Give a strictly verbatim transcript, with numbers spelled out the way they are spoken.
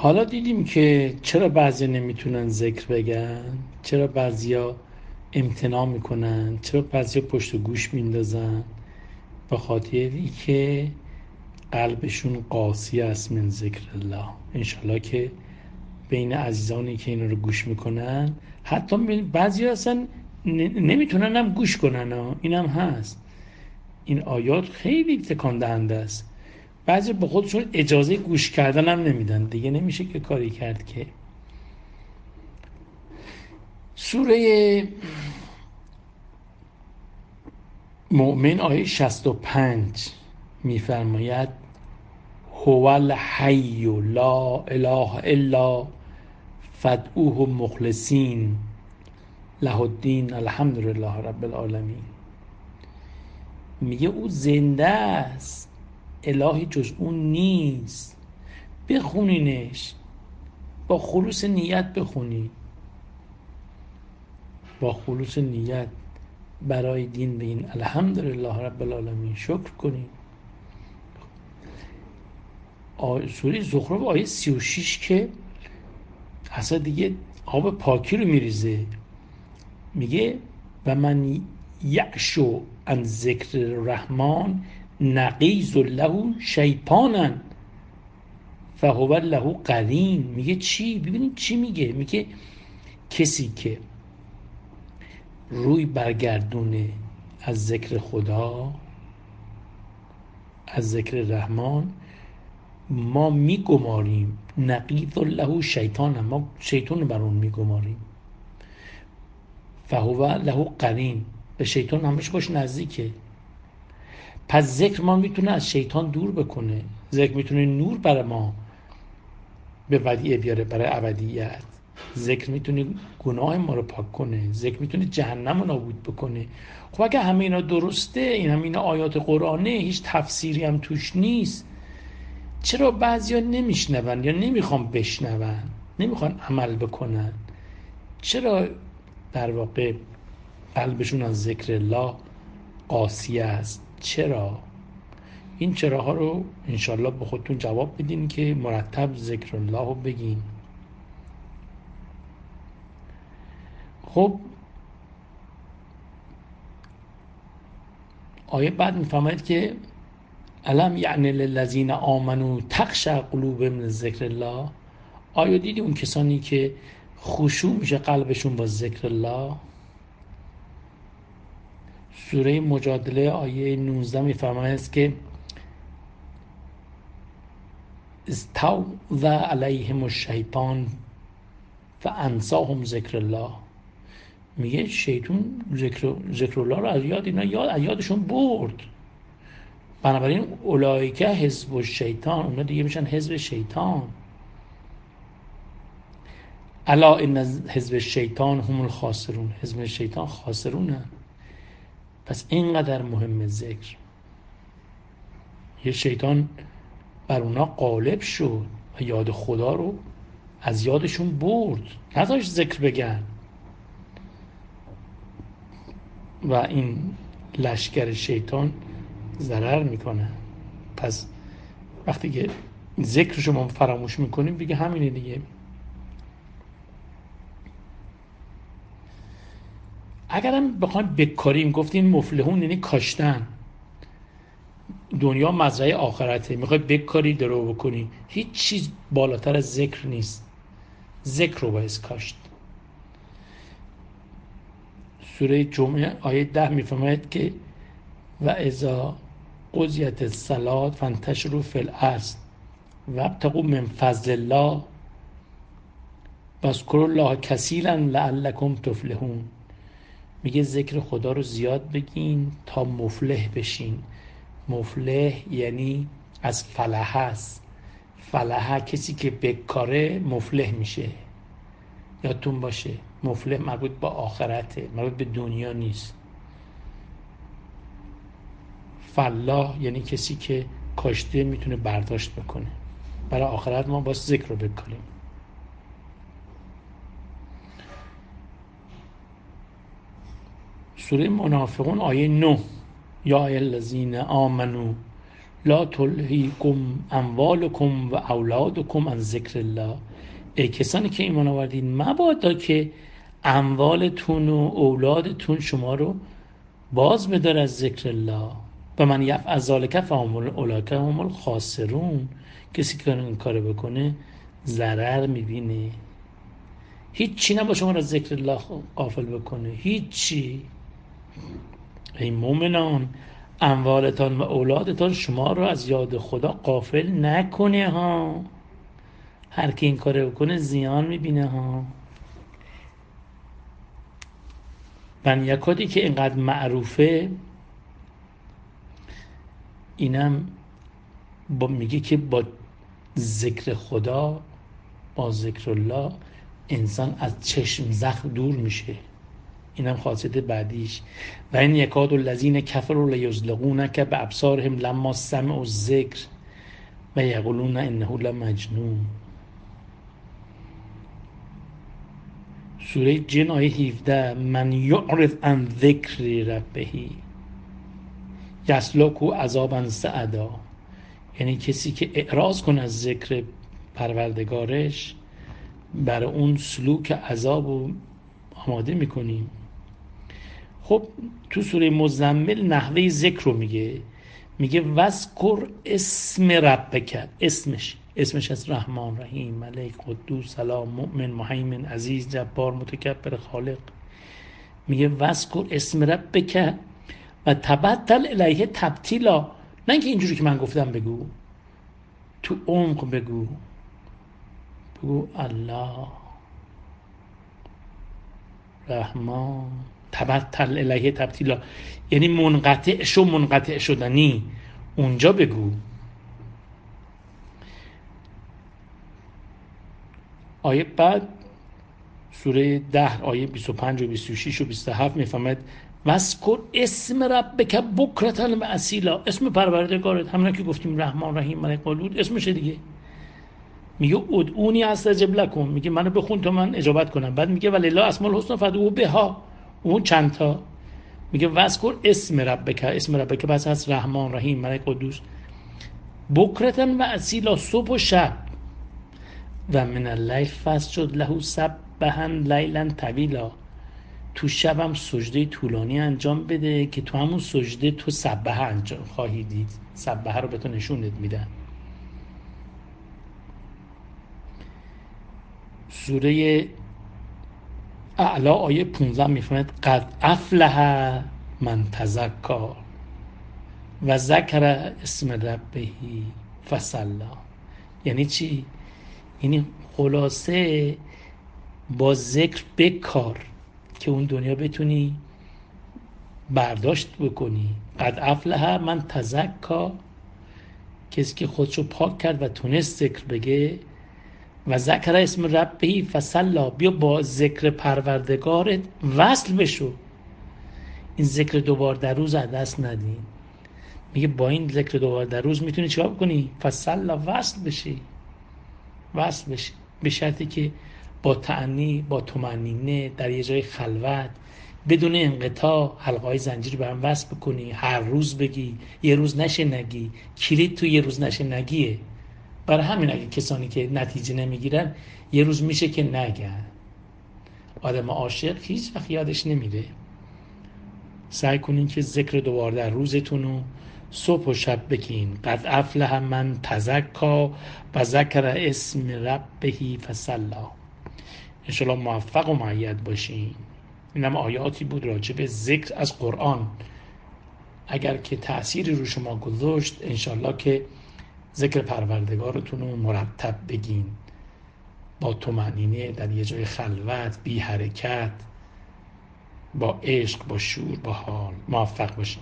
حالا دیدیم که چرا بعضی نمیتونن ذکر بگن، چرا بعضیا امتناع میکنن، چرا بعضیا پشت گوش میندازن. به خاطری که قلبشون قاسی است من ذکر الله. انشالله که بین عزیزانی که اینا رو گوش میکنن، حتی بعضی اصلا نمیتونن هم گوش کنن، این هم هست. این آیات خیلی تکان دهنده است. بعضی به خودشون اجازه گوش کردن هم نمیدن، دیگه نمیشه که کاری کرد. که سوره مؤمن آیه شصت و پنج میفرماید هو الحی لا اله الا فادعوه مخلصین له الدین الحمدلله رب العالمین. میگه او زنده است، الهی جز اون نیست. بخونینش، با خلوص نیت بخونی، با خلوص نیت برای دین بگین الحمدلله رب العالمین، شکر کنی. سوره زخرف آیه سی و شش که اصلا دیگه آب پاکی رو میریزه. میگه و من یعشو عن ذکر الرحمن نقیض له شیطانا فهو له قرین. میگه چی؟ ببینید چی میگه. میگه کسی که روی برگردونه از ذکر خدا، از ذکر رحمان، ما میگماریم نقیض له شیطان، ما شیطان بر اون میگماریم. فهو له قرین، به شیطان همش خوش نزدیکه. پس ذکر ما میتونه از شیطان دور بکنه. ذکر میتونه نور برای ما به ودیعه بیاره برای ابدیت. ذکر میتونه گناه ما رو پاک کنه. ذکر میتونه جهنم رو نابود بکنه. خب اگه همه اینا درسته، این همه اینا آیات قرآنه، هیچ تفسیری هم توش نیست، چرا بعضیا نمیشنون یا نمیخوان بشنون، نمیخوان عمل بکنن؟ چرا در واقع قلبشون از ذکر الله قاسی است؟ چرا؟ این چراها رو انشالله به خودتون جواب بدین که مرتب ذکر الله رو بگین. خب آیه بعد میفهمید که الم یعنی للذین آمنوا تخشع قلوبهم لذکر الله. آیا دیدی اون کسانی که خشوع میشه قلبشون با ذکر الله؟ سوره مجادله آیه نوزده میفرماید که استحوذ علیهم الشیطان فانساهم ذکر الله. میگه شیطان ذکر ذکر الله رو از یاد اینا یاد از یادشون برد. بنابراین اولئک حزب الشیطان، اونا دیگه میشن حزب شیطان. الا ان حزب الشیطان هم الخاسرون، حزب شیطان خاسرونن. پس اینقدر مهم ذکر. یه شیطان بر اونا غالب شد و یاد خدا رو از یادشون برد، نذاشت ذکر بگن. و این لشکر شیطان ضرر میکنه. پس وقتی که ذکر شما فراموش میکنیم دیگه همینه دیگه. اگرم بخوایم بکاریم، گفتیم مفلحون یعنی کاشتن، دنیا مزرعه آخرته، میخوای بکاری درو بکنی، هیچ چیز بالاتر از ذکر نیست. ذکر رو باید کاشت. سوره جمعه آیه ده میفرماید که و اذا قضیت الصلاة فانتشروا فی الارض وابتغوا من فضل الله واذکروا الله کثیرا لعلکم تفلحون. میگه ذکر خدا رو زیاد بگین تا مفلح بشین. مفلح یعنی از فلح است. فلح کسی که بکاره مفلح میشه. یادتون باشه مفلح مربوط به آخرته، مربوط به دنیا نیست. فلاح یعنی کسی که کاشته میتونه برداشت بکنه. برای آخرت ما باید ذکر رو بکنیم. سوره منافقون آیه نه یا ای الذین آمنو لا تلهیکم اموالکم و اولادکم عن ذکر الله. ای کسانی که ایمان آوردین مبادا که اموالتون و اولادتون شما رو باز بدار از ذکر الله. و من یفعل ذلک فهم اولئک هم الخاسرون. کسی که این کارو بکنه ضرر میبینه. هیچی نباشه شما را ذکر الله غافل بکنه، هیچی. ای مومنان اموالتان و اولادتان شما رو از یاد خدا غافل نکنه ها. هر کی این کارو بکنه زیان میبینه ها. من یکادی که اینقدر معروفه، اینم با میگه که با ذکر خدا، با ذکر الله انسان از چشم زخم دور میشه. اینم خاصیت بعدیش. و این یکاد الذین کفروا لیزلقونک بابصارهم لما سمعوا الذکر و یقولون انه لمجنون. سوره جن آیه هفده، من یعرض عن ذکر ربه یسلکه عذابا صعدا. یعنی کسی که اعراض کنه از ذکر پروردگارش، برای اون سلوک عذاب رو آماده میکنیم. خب تو سوره مزمل نحوه ذکر رو میگه، میگه وذکر اسم ربک. اسمش اسمش از رحمان، رحیم، ملک، قدوس، سلام، مؤمن، مهیمن، عزیز، جبار، متکبر، خالق. میگه وذکر اسم ربک و تبتل الیه تبتیلا. نه اینکه اینجوری که من گفتم بگو، تو عمق بگو. بگو الله رحمان تبتل الیه تبتیلا، یعنی منقطع شو، منقطع شدنی. اونجا بگو. آیه بعد سوره ده آیه بیست و پنج و بیست و شش و بیست و هفت میفهمد وذکر اسم ربک بکرة و اصیلا. اسم پروردگارت همون که گفتیم رحمان، رحیم، ملک، قدوس، اسمشه دیگه. میگه ادعونی استجب لکم، میگه منو بخون تا من اجابت کنم. بعد میگه ولله اسماء الحسنی فادعوه بها، اون چند تا. میگه وذکر اسم ربک، اسم ربک پس از رحمان، رحیم، ملک، قدوس، بکرة و اصیلا، صبح و شب. و من اللیل فاسجد له سبحا لیلا طویلا. تو شبم سجده طولانی انجام بده که تو همون سجده تو سبحه انجام خواهی دید. سبحه رو به تو نشونت میدن. سوره اعلی آیه پانزده میفهمد قد افلح من تزکا و ذکر اسم ربه فصلی. یعنی چی؟ یعنی خلاصه با ذکر بکار که اون دنیا بتونی برداشت بکنی. قد افلح من تزکا، کسی که خودشو پاک کرد و تونست ذکر بگه. و ذکر اسم ربه فصلی، بیا با ذکر پروردگارت وصل بشو. این ذکر دوبار در روز از دست ندین. میگه با این ذکر دوبار در روز میتونی چیکار بکنی؟ فصلی، وصل بشی. وصل بشی به شرطی که با تأنی، با طمأنینه، در یه جای خلوت، بدون انقطاع حلقه‌های زنجیر به هم وصل بکنی. هر روز بگی، یه روز نشه نگی. کلید تو یه روز نشه نگیه. برای همین اگه کسانی که نتیجه نمیگیرن یه روز میشه که نگن. آدم عاشق هیچ وقت یادش نمیره. سعی کنین که ذکر دوبار در روزتون رو صبح و شب بگین. قد افلح من تزکا و ذکر اسم ربه فصلی. انشالله موفق و مؤید باشین. اینم آیاتی بود راجع به ذکر از قرآن. اگر که تأثیری رو شما گذاشت، انشالله که ذکر پروردگارتون رو مرتب بگین، با طمأنینه، در یه جای خلوت، بی حرکت، با عشق، با شور، با حال. موفق باشین.